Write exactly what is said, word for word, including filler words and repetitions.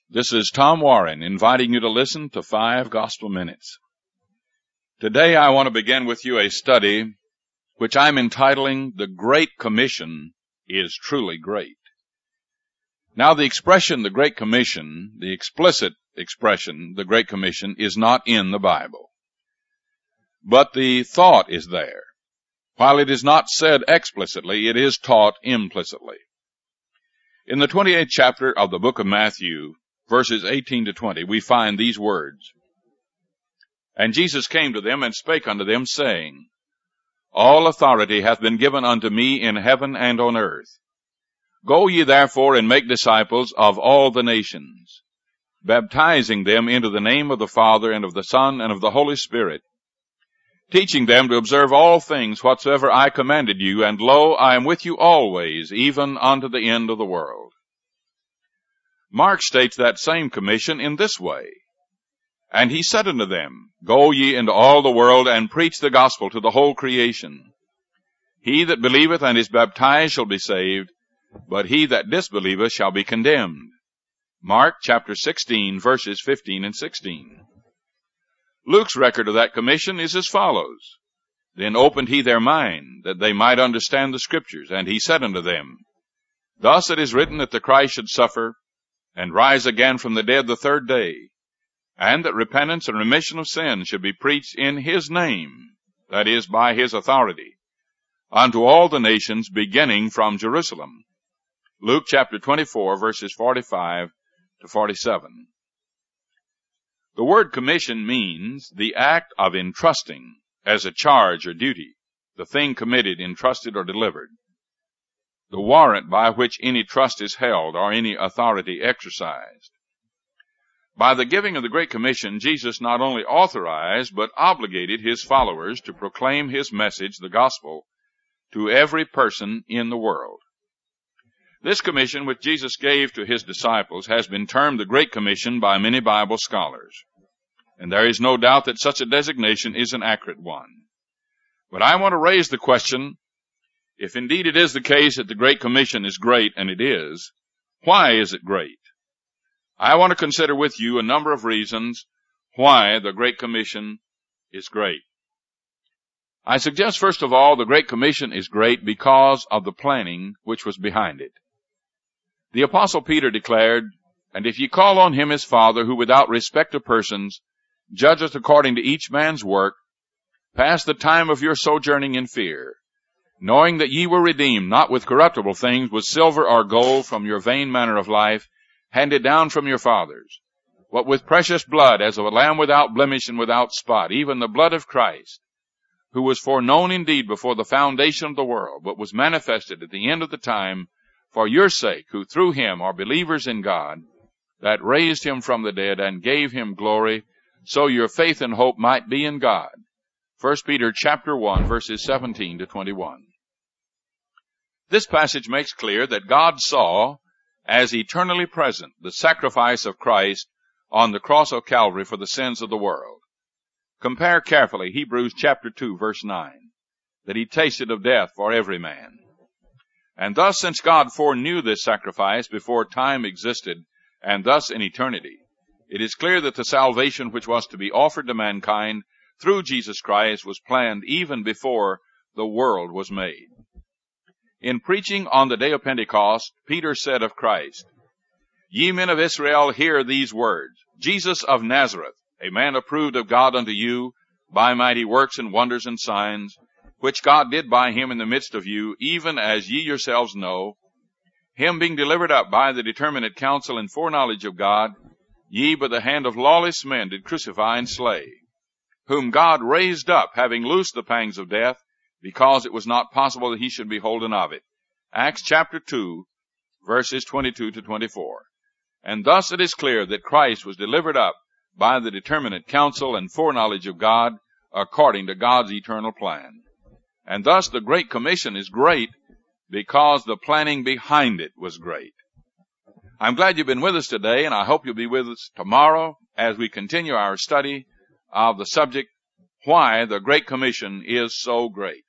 This is Tom Warren inviting you to listen to Five Gospel Minutes. Today I want to begin with you a study which I'm entitling The Great Commission is Truly Great. Now the expression, the Great Commission, the explicit expression, the Great Commission, is not in the Bible. But the thought is there. While it is not said explicitly, it is taught implicitly. In the twenty-eighth chapter of the book of Matthew, verses eighteen to twenty, we find these words. And Jesus came to them and spake unto them, saying, All authority hath been given unto me in heaven and on earth. Go ye therefore and make disciples of all the nations, baptizing them into the name of the Father and of the Son and of the Holy Spirit, teaching them to observe all things whatsoever I commanded you, and lo, I am with you always, even unto the end of the world. Mark states that same commission in this way. And he said unto them, Go ye into all the world, and preach the gospel to the whole creation. He that believeth and is baptized shall be saved, but he that disbelieveth shall be condemned. Mark chapter sixteen, verses fifteen and sixteen. Luke's record of that commission is as follows. Then opened he their mind, that they might understand the Scriptures, and he said unto them, Thus it is written that the Christ should suffer, and rise again from the dead the third day, and that repentance and remission of sins should be preached in his name, that is, by his authority, unto all the nations, beginning from Jerusalem. Luke chapter twenty-four, verses forty-five to forty-seven. The word commission means the act of entrusting as a charge or duty, the thing committed, entrusted, or delivered. The warrant by which any trust is held or any authority exercised. By the giving of the Great Commission, Jesus not only authorized but obligated his followers to proclaim his message, the gospel, to every person in the world. This commission which Jesus gave to his disciples has been termed the Great Commission by many Bible scholars, and there is no doubt that such a designation is an accurate one. But I want to raise the question, if indeed it is the case that the Great Commission is great, and it is, why is it great? I want to consider with you a number of reasons why the Great Commission is great. I suggest, first of all, the Great Commission is great because of the planning which was behind it. The Apostle Peter declared, And if ye call on him as Father, who without respect of persons judgeth according to each man's work, pass the time of your sojourning in fear, knowing that ye were redeemed, not with corruptible things, with silver or gold from your vain manner of life, handed down from your fathers, but with precious blood, as of a lamb without blemish and without spot, even the blood of Christ, who was foreknown indeed before the foundation of the world, but was manifested at the end of the time for your sake, who through him are believers in God, that raised him from the dead and gave him glory, so your faith and hope might be in God. First Peter chapter one, verses seventeen to twenty-one. This passage makes clear that God saw as eternally present the sacrifice of Christ on the cross of Calvary for the sins of the world. Compare carefully Hebrews chapter two, verse nine, that he tasted of death for every man. And thus, since God foreknew this sacrifice before time existed, and thus in eternity, it is clear that the salvation which was to be offered to mankind through Jesus Christ was planned even before the world was made. In preaching on the day of Pentecost, Peter said of Christ, Ye men of Israel, hear these words, Jesus of Nazareth, a man approved of God unto you, by mighty works and wonders and signs, which God did by him in the midst of you, even as ye yourselves know, him being delivered up by the determinate counsel and foreknowledge of God, ye by the hand of lawless men did crucify and slay, whom God raised up, having loosed the pangs of death, because it was not possible that he should be holden of it. Acts chapter two, verses twenty-two to twenty-four. And thus it is clear that Christ was delivered up by the determinate counsel and foreknowledge of God, according to God's eternal plan. And thus the Great Commission is great because the planning behind it was great. I'm glad you've been with us today, and I hope you'll be with us tomorrow as we continue our study of the subject, Why the Great Commission is so Great.